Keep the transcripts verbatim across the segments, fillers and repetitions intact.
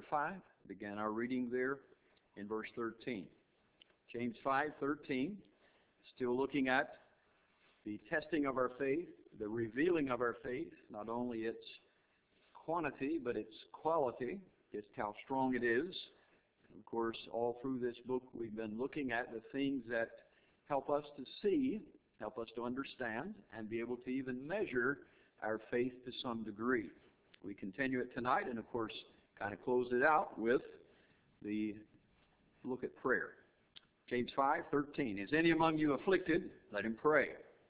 chapter five. Began our reading there in verse thirteen. James five thirteen, still looking at the testing of our faith, the revealing of our faith, not only its quantity, but its quality, just how strong it is. And of course, all through this book, we've been looking at the things that help us to see, help us to understand, and be able to even measure our faith to some degree. We continue it tonight, and of course, kind of close it out with the look at prayer. James five thirteen, is any among you afflicted? Let him pray.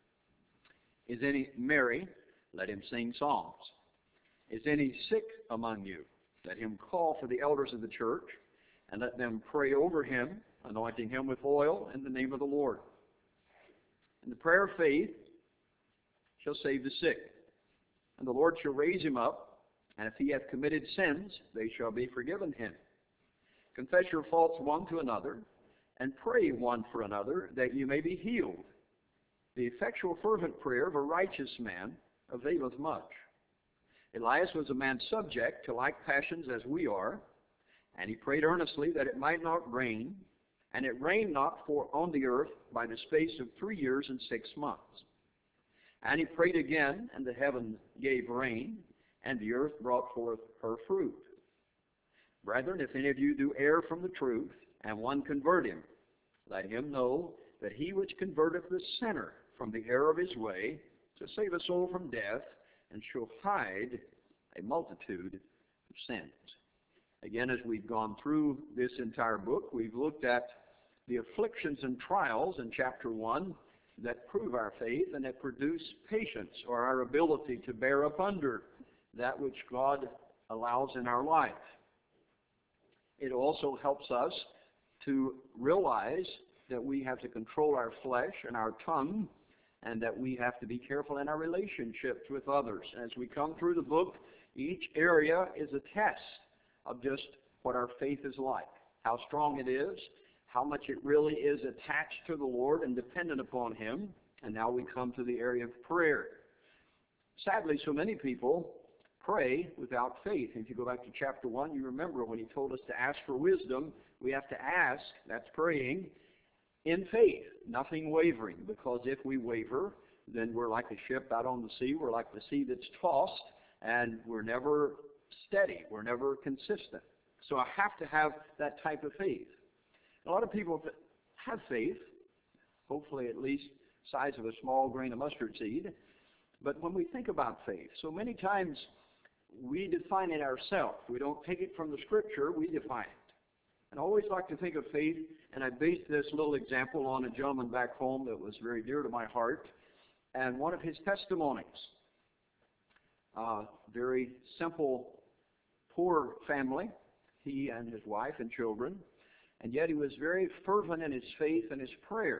Is any merry? Let him sing psalms. Is any sick among you? Let him call for the elders of the church, and let them pray over him, anointing him with oil in the name of the Lord. And the prayer of faith shall save the sick, and the Lord shall raise him up, and if he hath committed sins, they shall be forgiven him. Confess your faults one to another, and pray one for another, that you may be healed. The effectual fervent prayer of a righteous man availeth much. Elias was a man subject to like passions as we are, and he prayed earnestly that it might not rain, and it rained not for on the earth by the space of three years and six months. And he prayed again, and the heaven gave rain, and the earth brought forth her fruit. Brethren, if any of you do err from the truth, and one convert him, let him know that he which converteth the sinner from the error of his way, to save a soul from death, and shall hide a multitude of sins. Again, as we've gone through this entire book, we've looked at the afflictions and trials in chapter one that prove our faith and that produce patience, or our ability to bear up under that which God allows in our life. It also helps us to realize that we have to control our flesh and our tongue, and that we have to be careful in our relationships with others. As we come through the book, each area is a test of just what our faith is like, how strong it is, how much it really is attached to the Lord and dependent upon him. And now we come to the area of prayer. Sadly, so many people pray without faith. If you go back to chapter one, you remember when he told us to ask for wisdom, we have to ask, that's praying, in faith, nothing wavering, because if we waver, then we're like a ship out on the sea. We're like the sea that's tossed, and we're never steady. We're never consistent. So I have to have that type of faith. A lot of people have faith, hopefully at least size of a small grain of mustard seed. But when we think about faith, so many times we define it ourselves. We don't take it from the Scripture, we define it. And I always like to think of faith, and I based this little example on a gentleman back home that was very dear to my heart, and one of his testimonies. Uh, very simple, poor family, he and his wife and children, and yet he was very fervent in his faith and his prayer.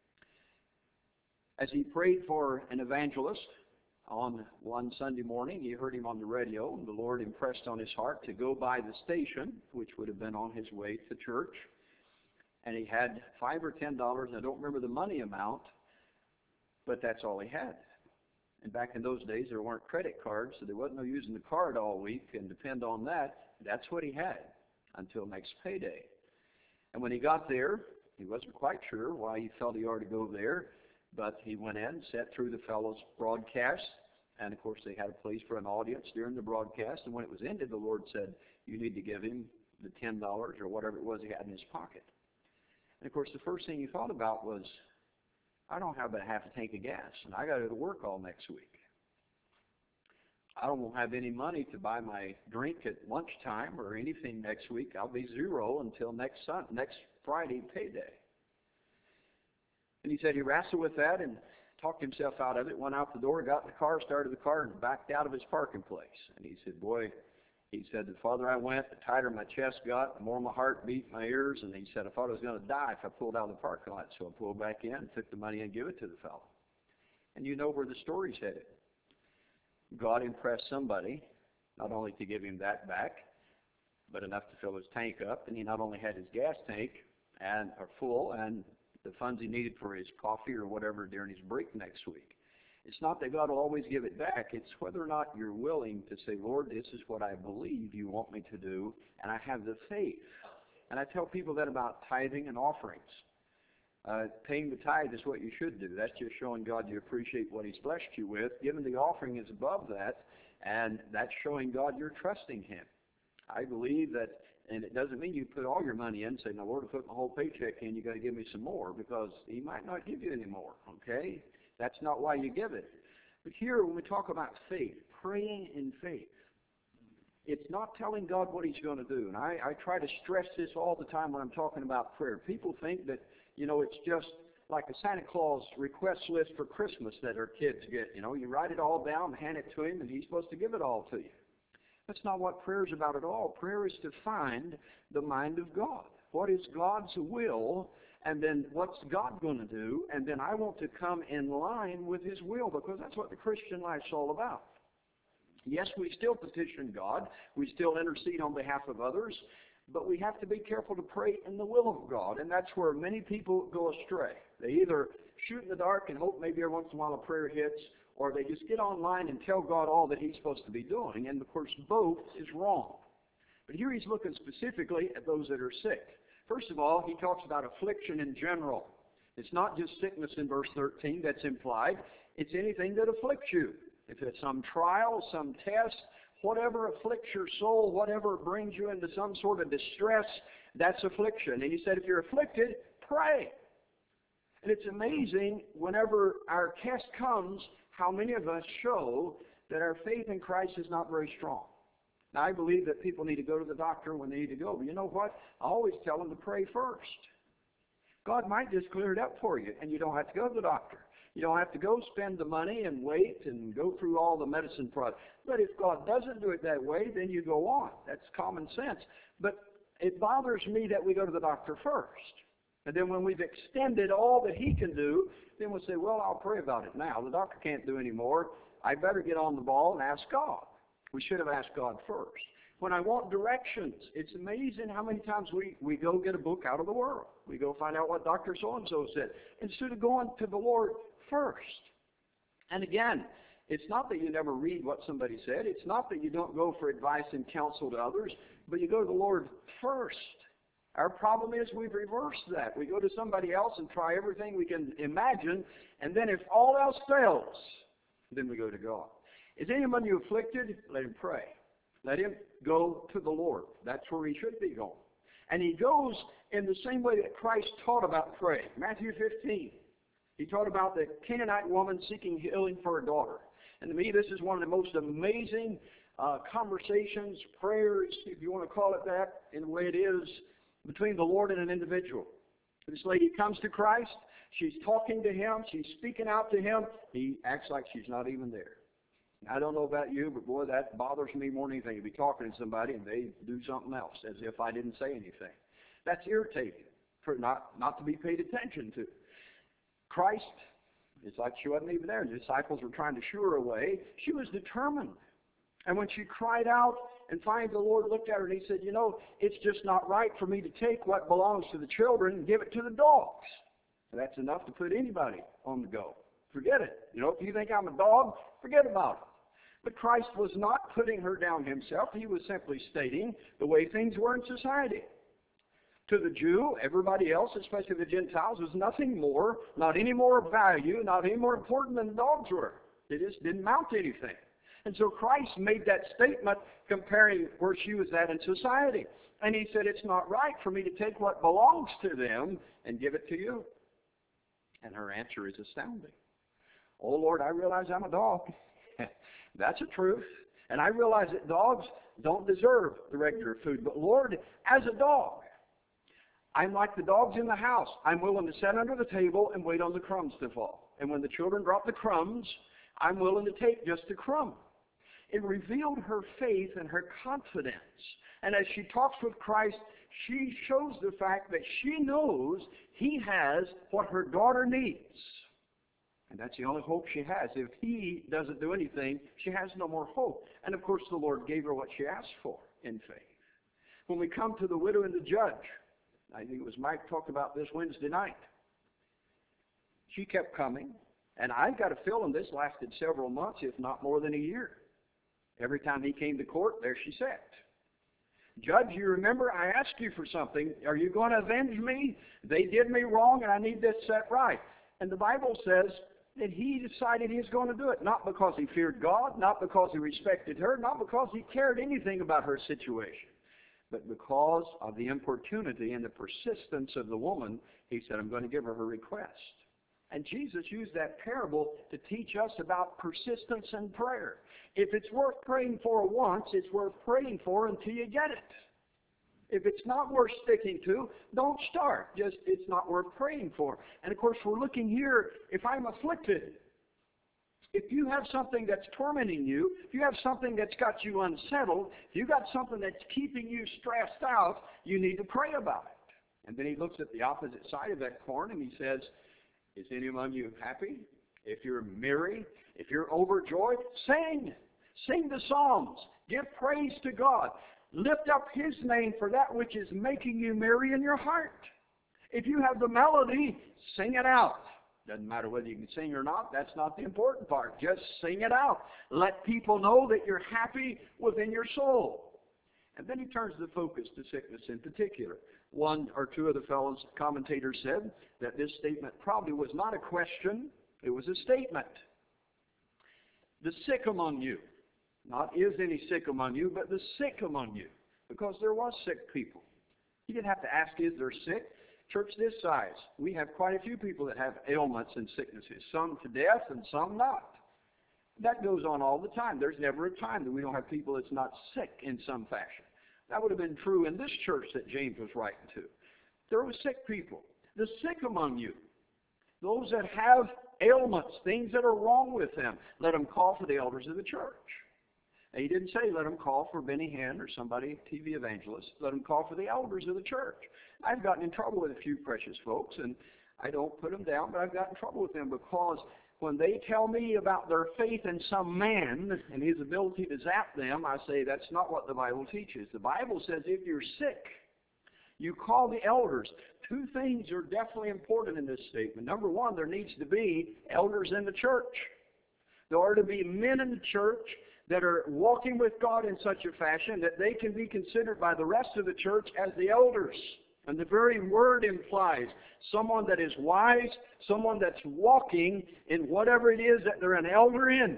As he prayed for an evangelist on one Sunday morning, he heard him on the radio, and the Lord impressed on his heart to go by the station, which would have been on his way to church. And he had five or ten dollars, and I don't remember the money amount, but that's all he had. And back in those days, there weren't credit cards, so there wasn't no using the card all week, and depend on that. That's what he had until next payday. And when he got there, he wasn't quite sure why he felt he ought to go there, but he went in, sat through the fellow's broadcast, and of course they had a place for an audience during the broadcast, and when it was ended, the Lord said, you need to give him the ten dollars or whatever it was he had in his pocket. And of course the first thing he thought about was, I don't have but half a tank of gas, and I got to go to work all next week. I don't have any money to buy my drink at lunchtime or anything next week. I'll be zero until next sun, next Friday payday. And he said he wrestled with that and talked himself out of it, went out the door, got in the car, started the car, and backed out of his parking place. And he said, boy, he said, the farther I went, the tighter my chest got, the more my heart beat in my ears. And he said, I thought I was going to die if I pulled out of the parking lot. So I pulled back in, took the money, and gave it to the fellow. And you know where the story's headed. God impressed somebody, not only to give him that back, but enough to fill his tank up. And he not only had his gas tank and or full and the funds he needed for his coffee or whatever during his break next week. It's not that God will always give it back. It's whether or not you're willing to say, Lord, this is what I believe you want me to do, and I have the faith. And I tell people that about tithing and offerings. Uh, paying the tithe is what you should do. That's just showing God you appreciate what He's blessed you with. Giving the offering is above that, and that's showing God you're trusting Him. I believe that, and it doesn't mean you put all your money in and say, now, Lord, I put my whole paycheck in, you got to give me some more, because He might not give you any more, okay? That's not why you give it. But here, when we talk about faith, praying in faith, it's not telling God what He's going to do. And I, I try to stress this all the time when I'm talking about prayer. People think that, you know, it's just like a Santa Claus request list for Christmas that our kids get. You know, you write it all down, hand it to Him, and He's supposed to give it all to you. That's not what prayer is about at all. Prayer is to find the mind of God. What is God's will? And then what's God going to do? And then I want to come in line with His will, because that's what the Christian life's all about. Yes, we still petition God. We still intercede on behalf of others. But we have to be careful to pray in the will of God. And that's where many people go astray. They either shoot in the dark and hope maybe every once in a while a prayer hits, or they just get online and tell God all that He's supposed to be doing. And of course, both is wrong. But here He's looking specifically at those that are sick. First of all, He talks about affliction in general. It's not just sickness in verse thirteen that's implied. It's anything that afflicts you. If it's some trial, some test, whatever afflicts your soul, whatever brings you into some sort of distress, that's affliction. And He said, if you're afflicted, pray. And it's amazing, whenever our test comes, how many of us show that our faith in Christ is not very strong. Now, I believe that people need to go to the doctor when they need to go. But you know what? I always tell them to pray first. God might just clear it up for you, and you don't have to go to the doctor. You don't have to go spend the money and wait and go through all the medicine products. But if God doesn't do it that way, then you go on. That's common sense. But it bothers me that we go to the doctor first. And then when we've extended all that He can do, then we'll say, well, I'll pray about it now. The doctor can't do any more. I better get on the ball and ask God. We should have asked God first. When I want directions, it's amazing how many times we, we go get a book out of the world. We go find out what Doctor So-and-so said, instead of going to the Lord first. And again, it's not that you never read what somebody said. It's not that you don't go for advice and counsel to others, but you go to the Lord first. Our problem is we've reversed that. We go to somebody else and try everything we can imagine, and then if all else fails, then we go to God. Is anyone you afflicted? Let him pray. Let him go to the Lord. That's where he should be going. And he goes in the same way that Christ taught about praying. Matthew fifteen. He taught about the Canaanite woman seeking healing for her daughter. And to me, this is one of the most amazing uh, conversations, prayers, if you want to call it that, in the way it is, between the Lord and an individual. This lady comes to Christ. She's talking to Him. She's speaking out to Him. He acts like she's not even there. I don't know about you, but boy, that bothers me more than anything. You be talking to somebody and they do something else as if I didn't say anything. That's irritating, for not, not to be paid attention to. Christ, it's like she wasn't even there. The disciples were trying to shoo her away. She was determined. And when she cried out, and finally the Lord looked at her and He said, you know, it's just not right for me to take what belongs to the children and give it to the dogs. And that's enough to put anybody on the go. Forget it. You know, if you think I'm a dog, forget about it. But Christ was not putting her down Himself. He was simply stating the way things were in society. To the Jew, everybody else, especially the Gentiles, was nothing more, not any more value, not any more important than the dogs were. They just didn't mount to anything. And so Christ made that statement comparing where she was at in society. And He said, it's not right for me to take what belongs to them and give it to you. And her answer is astounding. Oh, Lord, I realize I'm a dog. That's a truth. And I realize that dogs don't deserve the regular food. But Lord, as a dog, I'm like the dogs in the house. I'm willing to sit under the table and wait on the crumbs to fall. And when the children drop the crumbs, I'm willing to take just a crumb. It revealed her faith and her confidence. And as she talks with Christ, she shows the fact that she knows He has what her daughter needs. And that's the only hope she has. If He doesn't do anything, she has no more hope. And of course, the Lord gave her what she asked for in faith. When we come to the widow and the judge, I think it was Mike talked about this Wednesday night. She kept coming. And I've got a feeling this lasted several months, if not more than a year. Every time he came to court, there she sat. Judge, you remember I asked you for something. Are you going to avenge me? They did me wrong and I need this set right. And the Bible says that he decided he was going to do it, not because he feared God, not because he respected her, not because he cared anything about her situation, but because of the importunity and the persistence of the woman. He said, I'm going to give her her request. And Jesus used that parable to teach us about persistence in prayer. If it's worth praying for once, it's worth praying for until you get it. If it's not worth sticking to, don't start. Just, it's not worth praying for. And of course, we're looking here, if I'm afflicted, if you have something that's tormenting you, if you have something that's got you unsettled, if you've got something that's keeping you stressed out, you need to pray about it. And then he looks at the opposite side of that coin and he says, is any among you happy? If you're merry, if you're overjoyed, sing. Sing the psalms. Give praise to God. Lift up his name for that which is making you merry in your heart. If you have the melody, sing it out. Doesn't matter whether you can sing or not. That's not the important part. Just sing it out. Let people know that you're happy within your soul. And then he turns the focus to sickness in particular. One or two of the fellows commentators said that this statement probably was not a question, it was a statement. The sick among you. Not is any sick among you, but the sick among you. Because there was sick people. He didn't have to ask, is there sick? Church this size, we have quite a few people that have ailments and sicknesses. Some to death and some not. That goes on all the time. There's never a time that we don't have people that's not sick in some fashion. That would have been true in this church that James was writing to. There were sick people. The sick among you. Those that have ailments, things that are wrong with them, let them call for the elders of the church. Now, he didn't say let them call for Benny Hinn or somebody, T V evangelist. Let them call for the elders of the church. I've gotten in trouble with a few precious folks, and I don't put them down, but I've gotten in trouble with them because when they tell me about their faith in some man and his ability to zap them, I say that's not what the Bible teaches. The Bible says if you're sick, you call the elders. Two things are definitely important in this statement. Number one, there needs to be elders in the church. There are to be men in the church that are walking with God in such a fashion that they can be considered by the rest of the church as the elders. And the very word implies someone that is wise, someone that's walking in whatever it is that they're an elder in.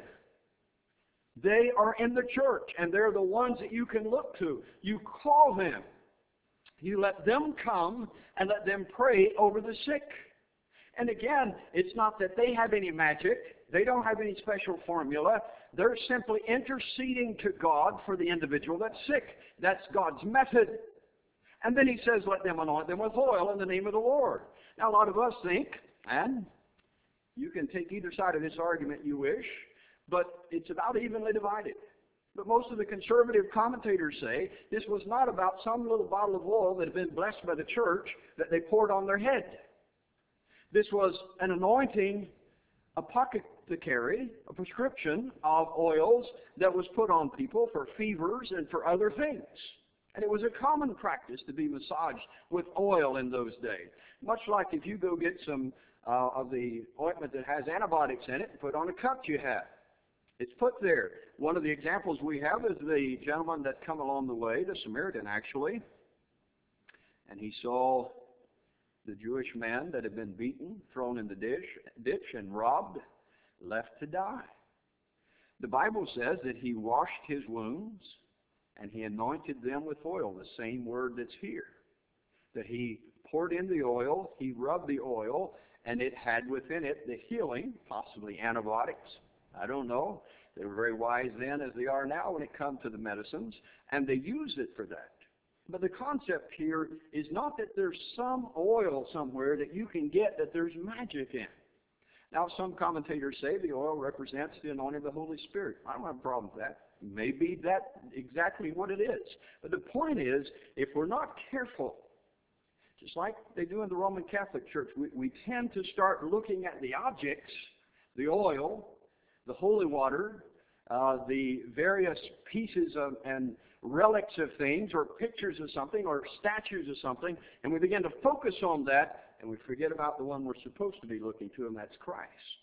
They are in the church, and they're the ones that you can look to. You call them. You let them come and let them pray over the sick. And again, it's not that they have any magic. They don't have any special formula. They're simply interceding to God for the individual that's sick. That's God's method. And then he says, let them anoint them with oil in the name of the Lord. Now, a lot of us think, and you can take either side of this argument you wish, but it's about evenly divided. But most of the conservative commentators say this was not about some little bottle of oil that had been blessed by the church that they poured on their head. This was an anointing, a apothecary, a prescription of oils that was put on people for fevers and for other things. And it was a common practice to be massaged with oil in those days. Much like if you go get some uh, of the ointment that has antibiotics in it and put on a cup you have. It's put there. One of the examples we have is the gentleman that come along the way, the Samaritan actually, and he saw the Jewish man that had been beaten, thrown in the dish, ditch and robbed, left to die. The Bible says that he washed his wounds and he anointed them with oil, the same word that's here. That he poured in the oil, he rubbed the oil, and it had within it the healing, possibly antibiotics. I don't know. They were very wise then as they are now when it comes to the medicines, and they used it for that. But the concept here is not that there's some oil somewhere that you can get that there's magic in. Now, some commentators say the oil represents the anointing of the Holy Spirit. I don't have a problem with that. Maybe that's exactly what it is. But the point is, if we're not careful, just like they do in the Roman Catholic Church, we, we tend to start looking at the objects, the oil, the holy water, uh, the various pieces of, and relics of things, or pictures of something, or statues of something, and we begin to focus on that, and we forget about the one we're supposed to be looking to, and that's Christ.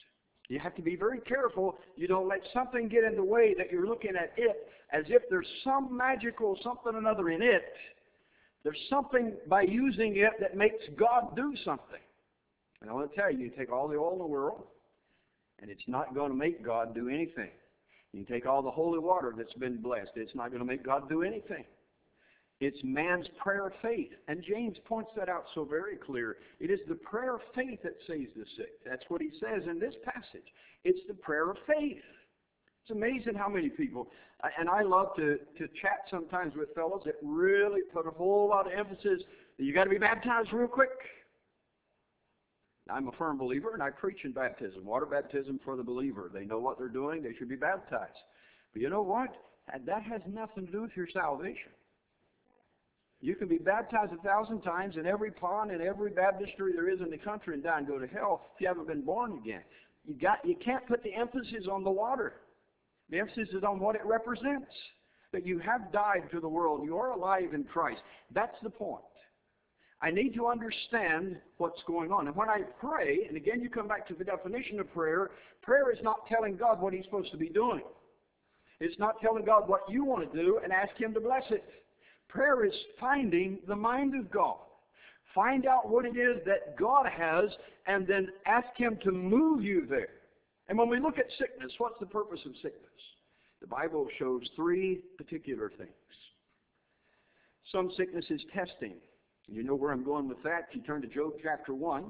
You have to be very careful you don't let something get in the way that you're looking at it as if there's some magical something or another in it. There's something by using it that makes God do something. And I want to tell you, you take all the oil in the world, and it's not going to make God do anything. You take all the holy water that's been blessed, it's not going to make God do anything. It's man's prayer of faith. And James points that out so very clear. It is the prayer of faith that saves the sick. That's what he says in this passage. It's the prayer of faith. It's amazing how many people, and I love to, to chat sometimes with fellows that really put a whole lot of emphasis that you got to be baptized real quick. I'm a firm believer, and I preach in baptism, water baptism for the believer. They know what they're doing. They should be baptized. But you know what? That has nothing to do with your salvation. You can be baptized a thousand times in every pond and every baptistry there is in the country and die and go to hell if you haven't been born again. You got, you can't put the emphasis on the water. The emphasis is on what it represents. That you have died to the world. You are alive in Christ. That's the point. I need to understand what's going on. And when I pray, and again you come back to the definition of prayer, prayer is not telling God what He's supposed to be doing. It's not telling God what you want to do and ask Him to bless it. Prayer is finding the mind of God. Find out what it is that God has and then ask Him to move you there. And when we look at sickness, what's the purpose of sickness? The Bible shows three particular things. Some sickness is testing. You know where I'm going with that. If you turn to Job chapter one,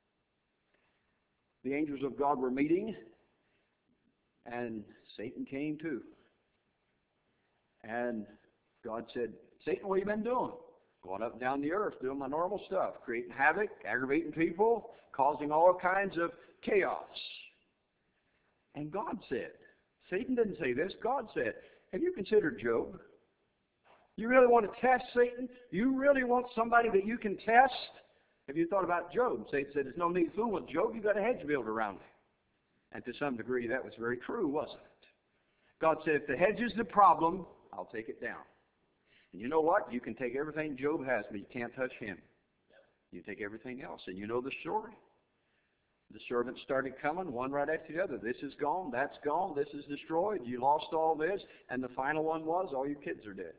the angels of God were meeting, and Satan came too. And God said, Satan, what have you been doing? Going up and down the earth, doing my normal stuff, creating havoc, aggravating people, causing all kinds of chaos. And God said, Satan didn't say this, God said, have you considered Job? You really want to test Satan? You really want somebody that you can test? Have you thought about Job? Satan said, there's no need fooling with Job. You've got a hedge built around him. And to some degree, that was very true, wasn't it? God said, if the hedge is the problem, I'll take it down. And you know what? You can take everything Job has, but you can't touch him. You take everything else. And you know the story. The servants started coming, one right after the other. This is gone, that's gone, this is destroyed, you lost all this. And the final one was, all your kids are dead.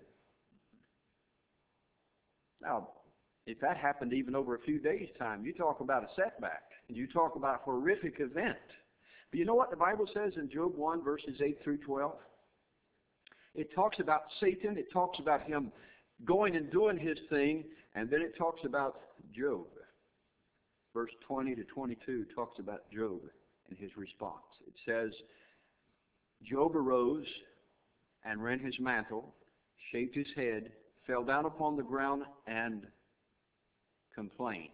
Now, if that happened even over a few days' time, you talk about a setback. And you talk about a horrific event. But you know what the Bible says in Job one, verses eight through twelve? It talks about Satan. It talks about him going and doing his thing. And then it talks about Job. Verse twenty to twenty-two talks about Job and his response. It says, Job arose and rent his mantle, shaved his head, fell down upon the ground, and complained.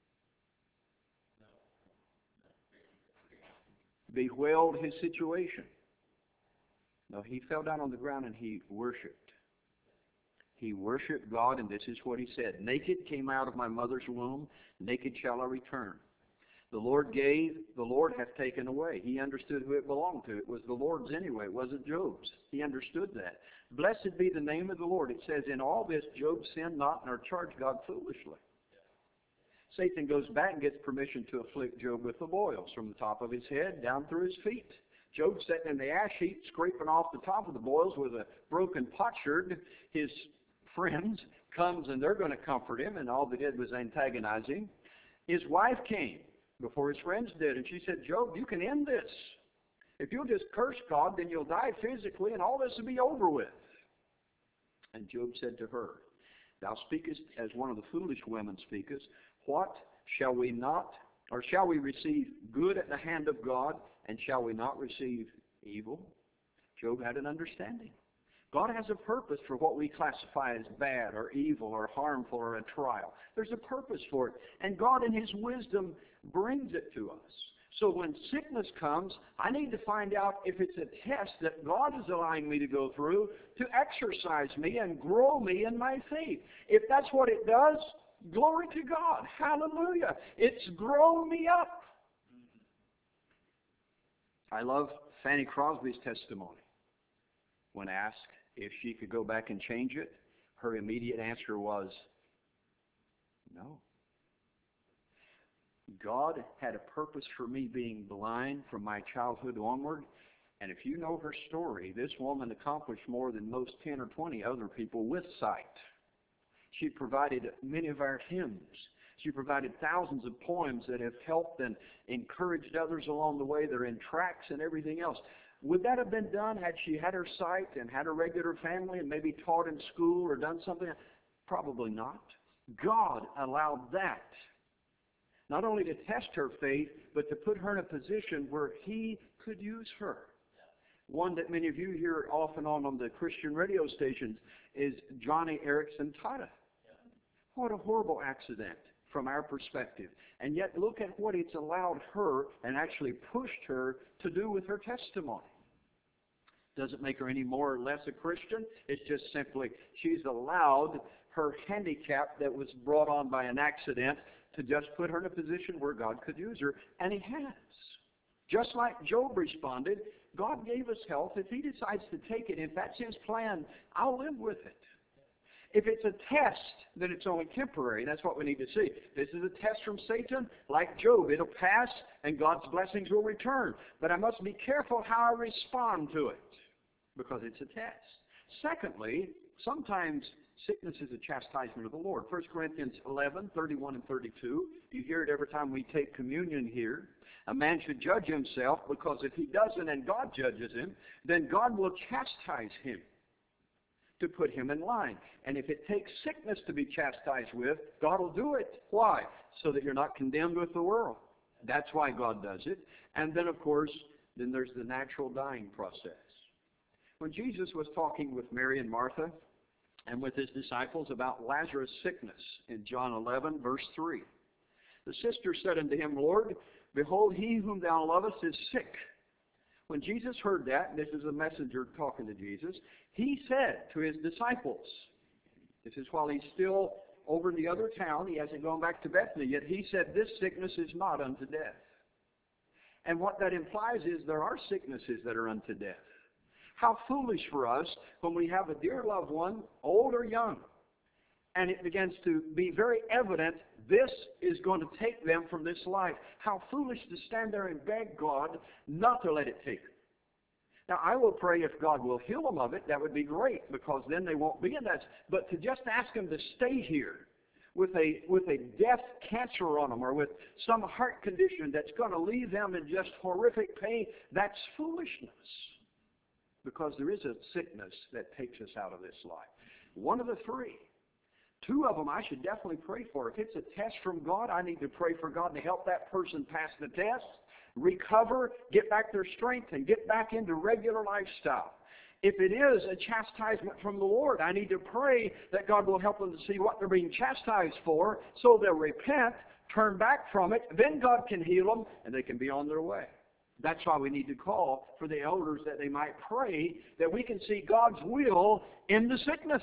Bewailed his situation. No, he fell down on the ground and he worshiped. He worshiped God, and this is what he said. Naked came out of my mother's womb, naked shall I return. The Lord gave, the Lord hath taken away. He understood who it belonged to. It was the Lord's anyway, it wasn't Job's. He understood that. Blessed be the name of the Lord. It says, in all this Job sinned not nor charged God foolishly. Satan goes back and gets permission to afflict Job with the boils from the top of his head down through his feet. Job sitting in the ash heap, scraping off the top of the boils with a broken potsherd. His friends comes and they're going to comfort him, and all they did was antagonize him. His wife came before his friends did, and she said, Job, you can end this. If you'll just curse God, then you'll die physically, and all this will be over with. And Job said to her, thou speakest as one of the foolish women speakest. What shall we not, or shall we receive good at the hand of God, and shall we not receive evil? Job had an understanding. God has a purpose for what we classify as bad or evil or harmful or a trial. There's a purpose for it. And God in His wisdom brings it to us. So when sickness comes, I need to find out if it's a test that God is allowing me to go through to exercise me and grow me in my faith. If that's what it does, glory to God. Hallelujah. It's grown me up. I love Fanny Crosby's testimony. When asked if she could go back and change it, her immediate answer was, no. God had a purpose for me being blind from my childhood onward. And if you know her story, this woman accomplished more than most ten or twenty other people with sight. She provided many of our hymns. She provided thousands of poems that have helped and encouraged others along the way. They're in tracts and everything else. Would that have been done had she had her sight and had a regular family and maybe taught in school or done something? Probably not. God allowed that, not only to test her faith, but to put her in a position where He could use her. One that many of you hear off and on on the Christian radio stations is Johnny Erickson Tata. What a horrible accident from our perspective. And yet look at what it's allowed her and actually pushed her to do with her testimony. Doesn't make her any more or less a Christian. It's just simply she's allowed her handicap that was brought on by an accident to just put her in a position where God could use her. And He has. Just like Job responded, God gave us health. If He decides to take it, if that's His plan, I'll live with it. If it's a test, then it's only temporary. That's what we need to see. This is a test from Satan. Like Job, it'll pass and God's blessings will return. But I must be careful how I respond to it because it's a test. Secondly, sometimes sickness is a chastisement of the Lord. First Corinthians eleven, thirty-one and thirty-two. You hear it every time we take communion here. A man should judge himself, because if he doesn't and God judges him, then God will chastise him to put him in line. And if it takes sickness to be chastised with, God will do it. Why? So that you're not condemned with the world. That's why God does it. And then, of course, then there's the natural dying process. When Jesus was talking with Mary and Martha and with His disciples about Lazarus' sickness in John eleven, verse three, the sister said unto Him, Lord, behold, he whom Thou lovest is sick. When Jesus heard that, this is a messenger talking to Jesus, He said to His disciples, this is while He's still over in the other town, He hasn't gone back to Bethany yet, He said, this sickness is not unto death. And what that implies is there are sicknesses that are unto death. How foolish for us when we have a dear loved one, old or young, and it begins to be very evident this is going to take them from this life. How foolish to stand there and beg God not to let it take them. Now, I will pray if God will heal them of it. That would be great, because then they won't be in that. But to just ask them to stay here with a, with a death cancer on them, or with some heart condition that's going to leave them in just horrific pain, that's foolishness. Because there is a sickness that takes us out of this life. One of the three. Two of them I should definitely pray for. If it's a test from God, I need to pray for God to help that person pass the test, recover, get back their strength, and get back into regular lifestyle. If it is a chastisement from the Lord, I need to pray that God will help them to see what they're being chastised for, so they'll repent, turn back from it, then God can heal them, and they can be on their way. That's why we need to call for the elders, that they might pray that we can see God's will in the sickness.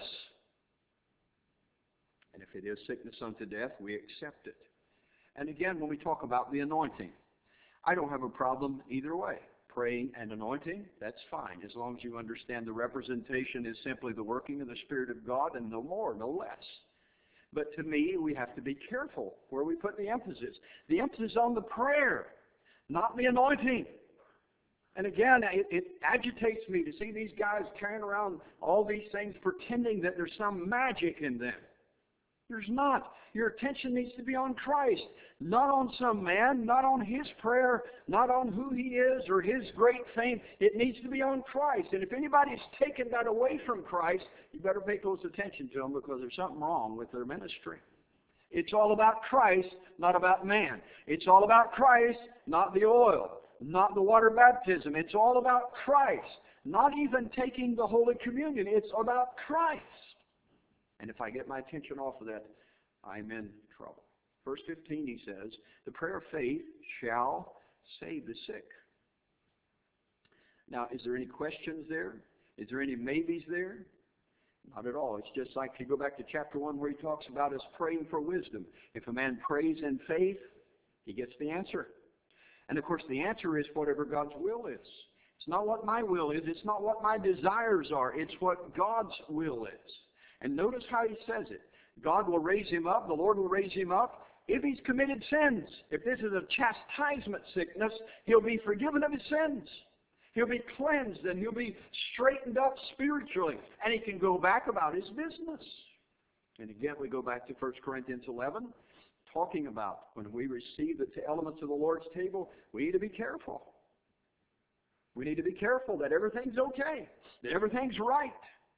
And if it is sickness unto death, we accept it. And again, when we talk about the anointing, I don't have a problem either way. Praying and anointing, that's fine, as long as you understand the representation is simply the working of the Spirit of God, and no more, no less. But to me, we have to be careful where we put the emphasis. The emphasis on the prayer, not the anointing. And again, it, it agitates me to see these guys carrying around all these things, pretending that there's some magic in them. There's not. Your attention needs to be on Christ, not on some man, not on his prayer, not on who he is or his great fame. It needs to be on Christ. And if anybody's taken that away from Christ, you better pay close attention to them, because there's something wrong with their ministry. It's all about Christ, not about man. It's all about Christ, not the oil, not the water baptism. It's all about Christ, not even taking the Holy Communion. It's about Christ. And if I get my attention off of that, I'm in trouble. Verse fifteen, he says, the prayer of faith shall save the sick. Now, is there any questions there? Is there any maybes there? Not at all. It's just like if you go back to chapter one, where he talks about us praying for wisdom. If a man prays in faith, he gets the answer. And of course, the answer is whatever God's will is. It's not what my will is. It's not what my desires are. It's what God's will is. And notice how he says it. God will raise him up. The Lord will raise him up. If he's committed sins, if this is a chastisement sickness, he'll be forgiven of his sins. He'll be cleansed and he'll be straightened up spiritually. And he can go back about his business. And again, we go back to First Corinthians eleven, talking about when we receive the elements of the Lord's table, we need to be careful. We need to be careful that everything's okay, that everything's right.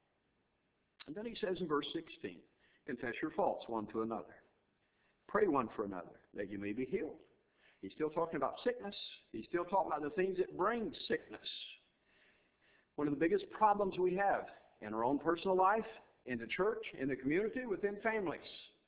And then he says in verse sixteen, confess your faults one to another. Pray one for another, that you may be healed. He's still talking about sickness. He's still talking about the things that bring sickness. One of the biggest problems we have in our own personal life, in the church, in the community, within families,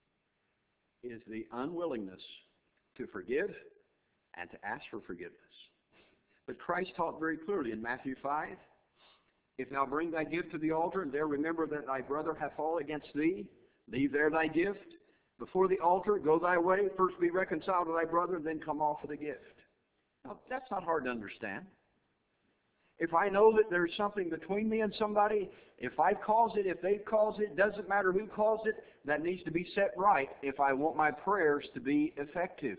is the unwillingness to forgive and to ask for forgiveness. But Christ taught very clearly in Matthew five, if thou bring thy gift to the altar, and there remember that thy brother hath fallen against thee, leave there thy gift. Before the altar, go thy way. First be reconciled to thy brother, then come offer the gift. Now, that's not hard to understand. If I know that there's something between me and somebody, if I've caused it, if they've caused it, doesn't matter who caused it, that needs to be set right if I want my prayers to be effective.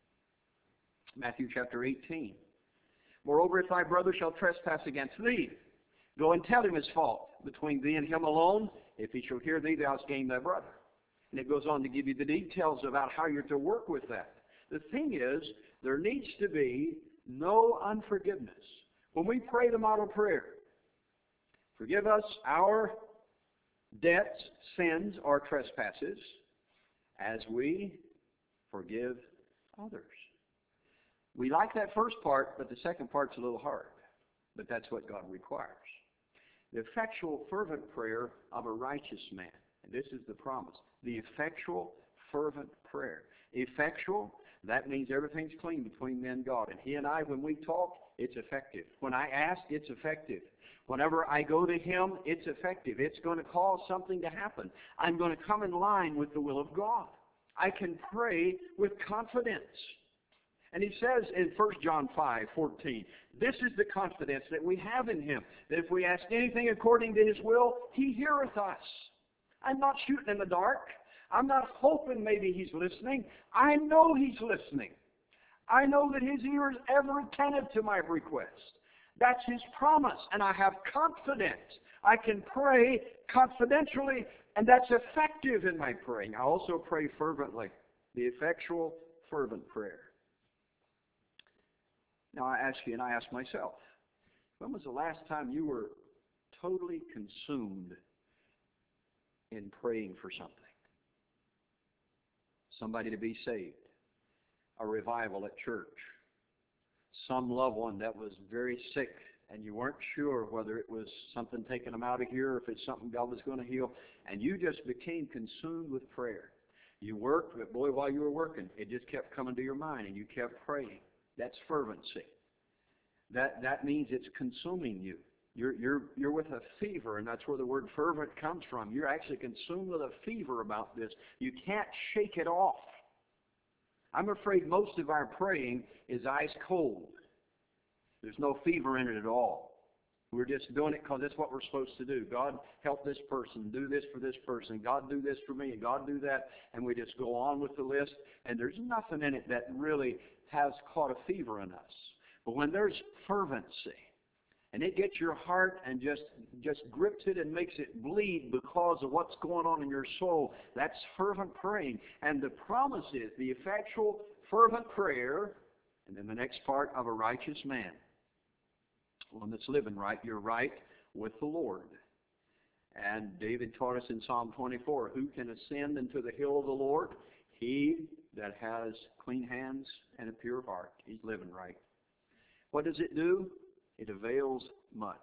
Matthew chapter eighteen. Moreover, if thy brother shall trespass against thee, go and tell him his fault between thee and him alone. If he shall hear thee, thou hast gained thy brother. And it goes on to give you the details about how you're to work with that. The thing is, there needs to be no unforgiveness. When we pray the model prayer, forgive us our debts, sins, or trespasses, as we forgive others. We like that first part, but the second part's a little hard. But that's what God requires. The effectual, fervent prayer of a righteous man. And this is the promise. The effectual, fervent prayer. Effectual, that means everything's clean between men and God. And He and I, when we talk, it's effective. When I ask, it's effective. Whenever I go to Him, it's effective. It's going to cause something to happen. I'm going to come in line with the will of God. I can pray with confidence. And He says in First John five fourteen, this is the confidence that we have in Him, that if we ask anything according to His will, He heareth us. I'm not shooting in the dark. I'm not hoping maybe He's listening. I know He's listening. I know that His ear is ever attentive to my request. That's His promise, and I have confidence. I can pray confidentially, and that's effective in my praying. I also pray fervently, the effectual, fervent prayer. Now I ask you, and I ask myself, when was the last time you were totally consumed in praying for something? Somebody to be saved, a revival at church, some loved one that was very sick and you weren't sure whether it was something taking them out of here or if it's something God was going to heal, and you just became consumed with prayer. You worked, but boy, while you were working, it just kept coming to your mind and you kept praying. That's fervency. That, that means it's consuming you. You're, you're, you're with a fever, and that's where the word fervent comes from. You're actually consumed with a fever about this. You can't shake it off. I'm afraid most of our praying is ice cold. There's no fever in it at all. We're just doing it because that's what we're supposed to do. God, help this person. Do this for this person. God, do this for me. God, do that. And we just go on with the list, and there's nothing in it that really has caught a fever in us. But when there's fervency, and it gets your heart and just, just grips it and makes it bleed because of what's going on in your soul, that's fervent praying. And the promise is the effectual, fervent prayer, and then the next part of a righteous man. One that's living right. You're right with the Lord. And David taught us in Psalm twenty-four, who can ascend into the hill of the Lord? He that has clean hands and a pure heart. He's living right. What does it do? It avails much.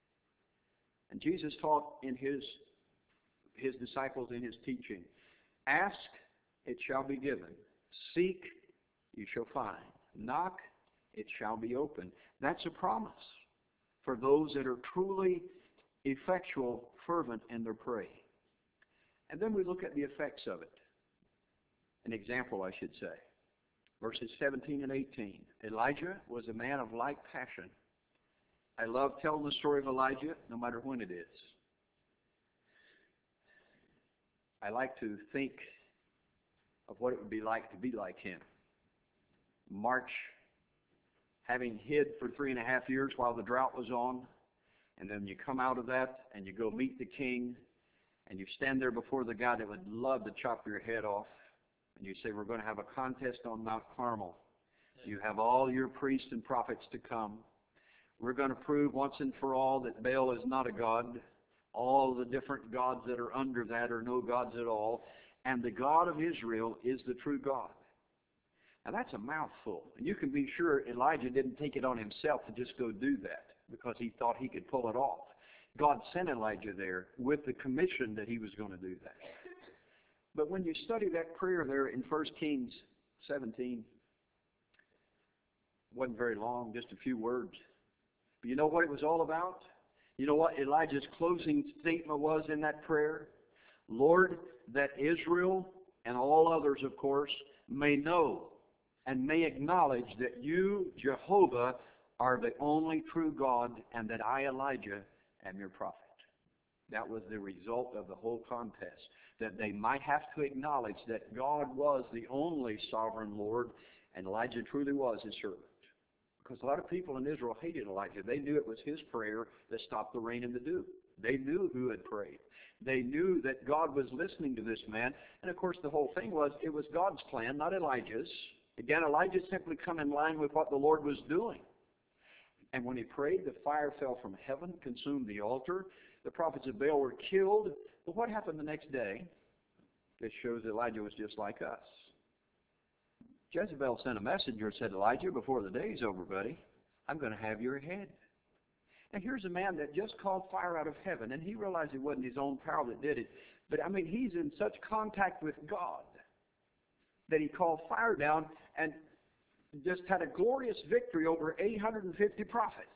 And Jesus taught in his, his disciples in His teaching, ask, it shall be given. Seek, you shall find. Knock, it shall be opened. That's a promise for those that are truly effectual, fervent in their praying. And then we look at the effects of it. An example, I should say. Verses seventeen and eighteen. Elijah was a man of like passion. I love telling the story of Elijah, no matter when it is. I like to think of what it would be like to be like him. March, having hid for three and a half years while the drought was on, and then you come out of that and you go meet the king, and you stand there before the guy that would love to chop your head off, and you say, we're going to have a contest on Mount Carmel. You have all your priests and prophets to come. We're going to prove once and for all that Baal is not a god. All the different gods that are under that are no gods at all. And the God of Israel is the true God. Now that's a mouthful. And you can be sure Elijah didn't take it on himself to just go do that because he thought he could pull it off. God sent Elijah there with the commission that he was going to do that. But when you study that prayer there in First Kings seventeen, it wasn't very long, just a few words. But you know what it was all about? You know what Elijah's closing statement was in that prayer? Lord, that Israel and all others, of course, may know and may acknowledge that you, Jehovah, are the only true God, and that I, Elijah, am your prophet. That was the result of the whole contest, that they might have to acknowledge that God was the only sovereign Lord, and Elijah truly was his servant. Because a lot of people in Israel hated Elijah. They knew it was his prayer that stopped the rain and the dew. They knew who had prayed. They knew that God was listening to this man. And of course the whole thing was, it was God's plan, not Elijah's. Again, Elijah simply come in line with what the Lord was doing. And when he prayed, the fire fell from heaven, consumed the altar. The prophets of Baal were killed. But what happened the next day? This shows Elijah was just like us. Jezebel sent a messenger and said, Elijah, before the day's over, buddy, I'm going to have your head. And here's a man that just called fire out of heaven, and he realized it wasn't his own power that did it. But, I mean, he's in such contact with God that he called fire down and just had a glorious victory over eight hundred fifty prophets.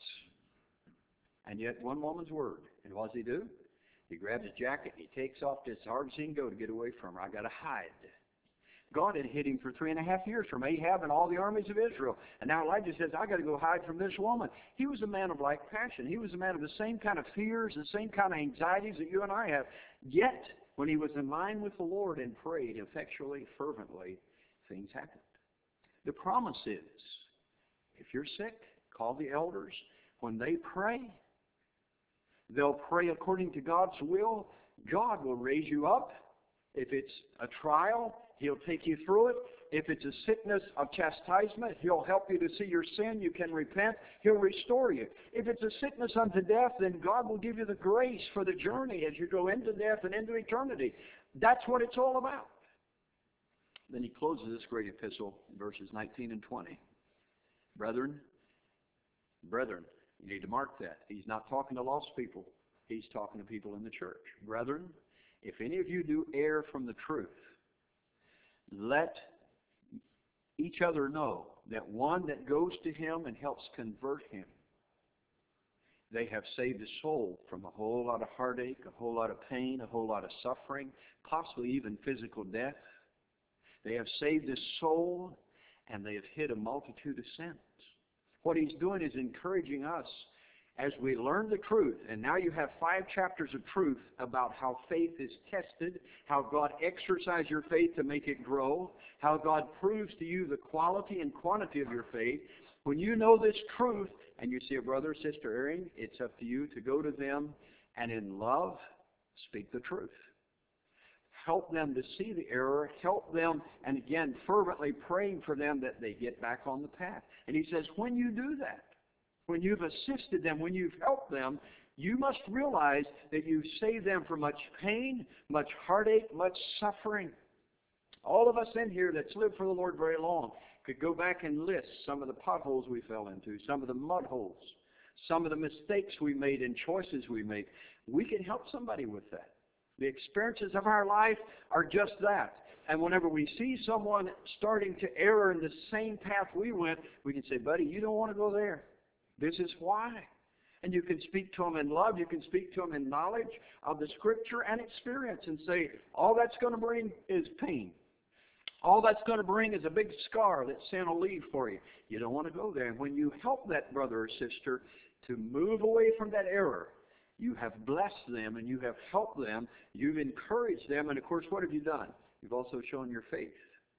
And yet one woman's word. And what does he do? He grabs his jacket and he takes off just as hard as he can go to get away from her. I got to hide. God had hid him for three and a half years from Ahab and all the armies of Israel. And now Elijah says, I got to go hide from this woman. He was a man of like passion. He was a man of the same kind of fears, the same kind of anxieties that you and I have. Yet, when he was in line with the Lord and prayed effectually, fervently, things happened. The promise is, if you're sick, call the elders. When they pray, they'll pray according to God's will. God will raise you up. If it's a trial, He'll take you through it. If it's a sickness of chastisement, He'll help you to see your sin. You can repent. He'll restore you. If it's a sickness unto death, then God will give you the grace for the journey as you go into death and into eternity. That's what it's all about. Then he closes this great epistle in verses nineteen and twenty. Brethren, brethren, you need to mark that. He's not talking to lost people. He's talking to people in the church. Brethren, if any of you do err from the truth, let each other know that one that goes to him and helps convert him, they have saved his soul from a whole lot of heartache, a whole lot of pain, a whole lot of suffering, possibly even physical death. They have saved his soul, and they have hid a multitude of sins. What he's doing is encouraging us as we learn the truth. And now you have five chapters of truth about how faith is tested, how God exercises your faith to make it grow, how God proves to you the quality and quantity of your faith. When you know this truth, and you see a brother or sister erring, it's up to you to go to them and in love speak the truth. Help them to see the error. Help them, and again, fervently praying for them that they get back on the path. And he says, when you do that, when you've assisted them, when you've helped them, you must realize that you've saved them from much pain, much heartache, much suffering. All of us in here that's lived for the Lord very long could go back and list some of the potholes we fell into, some of the mud holes, some of the mistakes we made and choices we made. We can help somebody with that. The experiences of our life are just that. And whenever we see someone starting to err in the same path we went, we can say, buddy, you don't want to go there. This is why. And you can speak to them in love. You can speak to them in knowledge of the Scripture and experience and say, all that's going to bring is pain. All that's going to bring is a big scar that sin will leave for you. You don't want to go there. And when you help that brother or sister to move away from that error, you have blessed them and you have helped them. You've encouraged them. And, of course, what have you done? You've also shown your faith.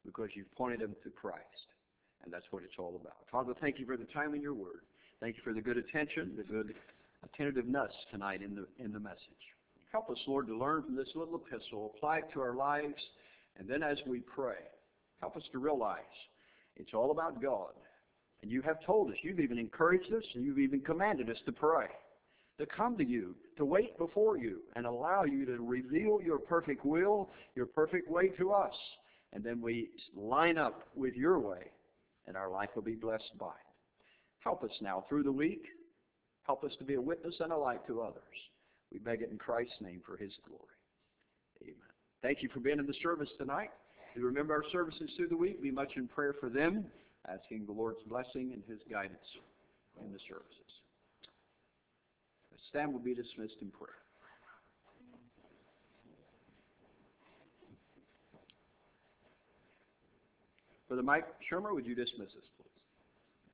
because you've pointed them to Christ. And that's what it's all about. Father, thank you for the time in your word. Thank you for the good attention, the good attentiveness tonight in the, in the message. Help us, Lord, to learn from this little epistle, apply it to our lives, and then as we pray, help us to realize it's all about God. And you have told us, you've even encouraged us, and you've even commanded us to pray, to come to you, to wait before you, and allow you to reveal your perfect will, your perfect way to us. And then we line up with your way, and our life will be blessed by it. Help us now through the week. Help us to be a witness and a light to others. We beg it in Christ's name for his glory. Amen. Thank you for being in the service tonight. Do remember our services through the week. Be much in prayer for them, asking the Lord's blessing and his guidance in the services. Stand will be dismissed in prayer. Brother Mike Shermer, would you dismiss us, please?